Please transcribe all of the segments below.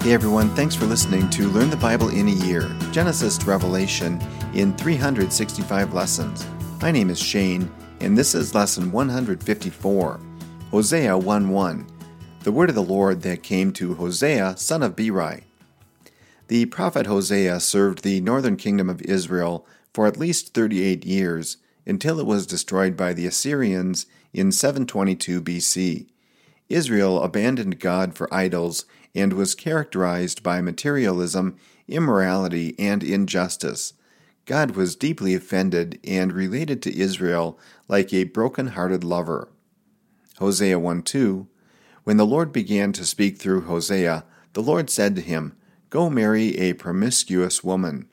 Hey everyone, thanks for listening to Learn the Bible in a Year, Genesis to Revelation, in 365 lessons. My name is Shane, and this is lesson 154, Hosea 1:1, the word of the Lord that came to Hosea, son of Beeri. The prophet Hosea served the northern kingdom of Israel for at least 38 years, until it was destroyed by the Assyrians in 722 BC. Israel abandoned God for idols and was characterized by materialism, immorality, and injustice. God was deeply offended and related to Israel like a broken-hearted lover. Hosea 1:2, when the Lord began to speak through Hosea, the Lord said to him, "Go marry a promiscuous woman."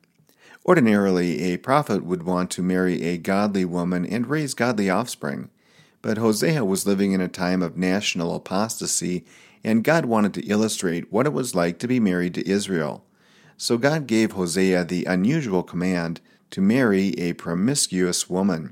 Ordinarily, a prophet would want to marry a godly woman and raise godly offspring. But Hosea was living in a time of national apostasy, and God wanted to illustrate what it was like to be married to Israel. So God gave Hosea the unusual command to marry a promiscuous woman.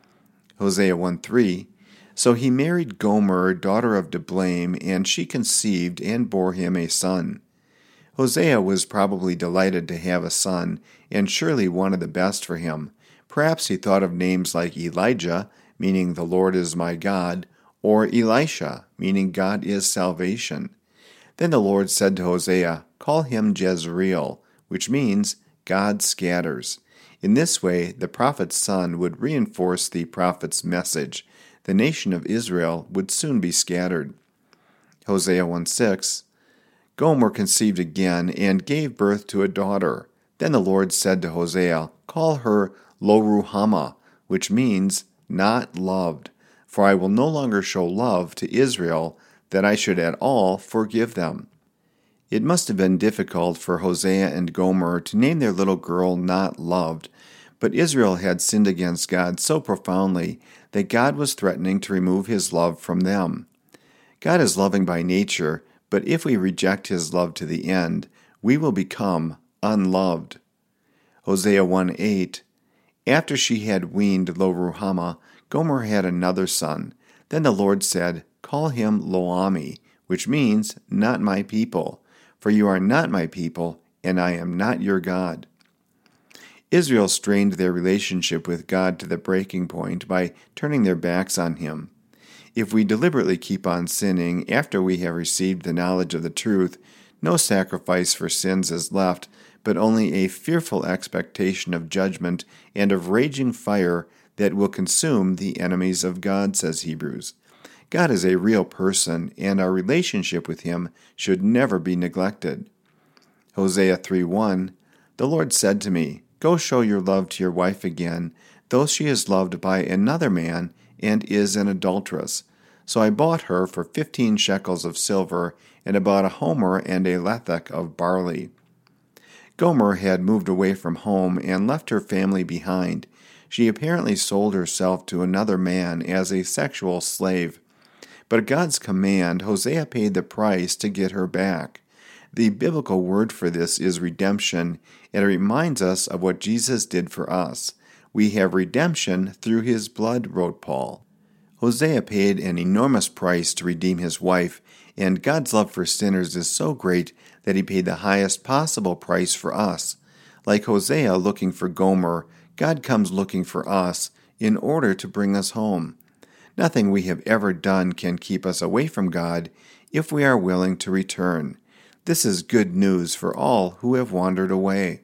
Hosea 1:3, so he married Gomer, daughter of Diblaim, and she conceived and bore him a son. Hosea was probably delighted to have a son, and surely wanted the best for him. Perhaps he thought of names like Elijah, meaning the Lord is my God, or Elisha, meaning God is salvation. Then the Lord said to Hosea, "Call him Jezreel," which means God scatters. In this way, the prophet's son would reinforce the prophet's message. The nation of Israel would soon be scattered. Hosea 1:6, Gomer conceived again and gave birth to a daughter. Then the Lord said to Hosea, "Call her Lo-ruhamah," which means not loved, for I will no longer show love to Israel, that I should at all forgive them. It must have been difficult for Hosea and Gomer to name their little girl not loved, but Israel had sinned against God so profoundly that God was threatening to remove his love from them. God is loving by nature, but if we reject his love to the end, we will become unloved. Hosea 1:8, after she had weaned Lo-ruhamah, Gomer had another son. Then the Lord said, "Call him Lo-ammi," which means, not my people, for you are not my people, and I am not your God. Israel strained their relationship with God to the breaking point by turning their backs on him. If we deliberately keep on sinning after we have received the knowledge of the truth, no sacrifice for sins is left, but only a fearful expectation of judgment and of raging fire that will consume the enemies of God, says Hebrews. God is a real person, and our relationship with him should never be neglected. Hosea 3:1, the Lord said to me, "Go show your love to your wife again, though she is loved by another man and is an adulteress." So I bought her for 15 shekels of silver, and about a homer and a lethek of barley. Gomer had moved away from home and left her family behind. She apparently sold herself to another man as a sexual slave. But at God's command, Hosea paid the price to get her back. The biblical word for this is redemption, and it reminds us of what Jesus did for us. We have redemption through his blood, wrote Paul. Hosea paid an enormous price to redeem his wife, and God's love for sinners is so great that he paid the highest possible price for us. Like Hosea looking for Gomer, God comes looking for us in order to bring us home. Nothing we have ever done can keep us away from God if we are willing to return. This is good news for all who have wandered away.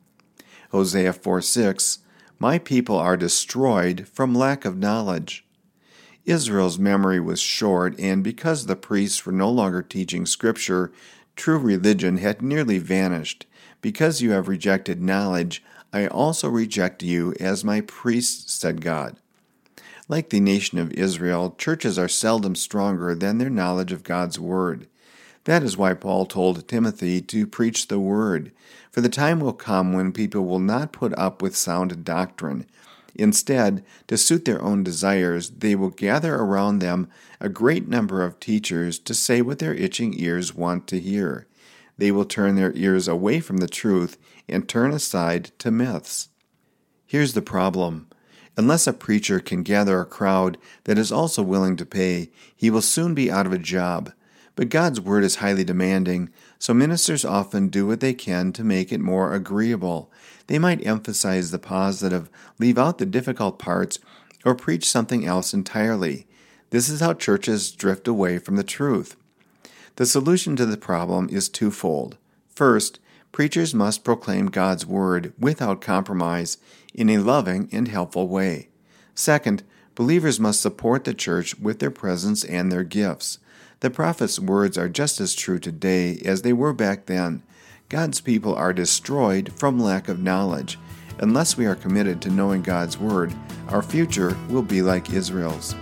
Hosea 4:6, my people are destroyed from lack of knowledge. Israel's memory was short, and because the priests were no longer teaching Scripture, true religion had nearly vanished. Because you have rejected knowledge, I also reject you as my priests, said God. Like the nation of Israel, churches are seldom stronger than their knowledge of God's Word. That is why Paul told Timothy to preach the Word, for the time will come when people will not put up with sound doctrine. Instead, to suit their own desires, they will gather around them a great number of teachers to say what their itching ears want to hear. They will turn their ears away from the truth and turn aside to myths. Here's the problem. Unless a preacher can gather a crowd that is also willing to pay, he will soon be out of a job. But God's Word is highly demanding, so ministers often do what they can to make it more agreeable. They might emphasize the positive, leave out the difficult parts, or preach something else entirely. This is how churches drift away from the truth. The solution to the problem is twofold. First, preachers must proclaim God's Word without compromise in a loving and helpful way. Second, believers must support the church with their presence and their gifts. The prophet's words are just as true today as they were back then. God's people are destroyed from lack of knowledge. Unless we are committed to knowing God's Word, our future will be like Israel's.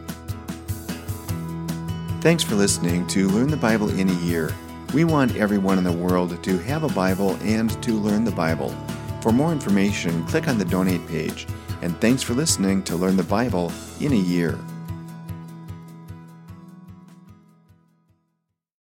Thanks for listening to Learn the Bible in a Year. We want everyone in the world to have a Bible and to learn the Bible. For more information, click on the donate page. And thanks for listening to Learn the Bible in a Year.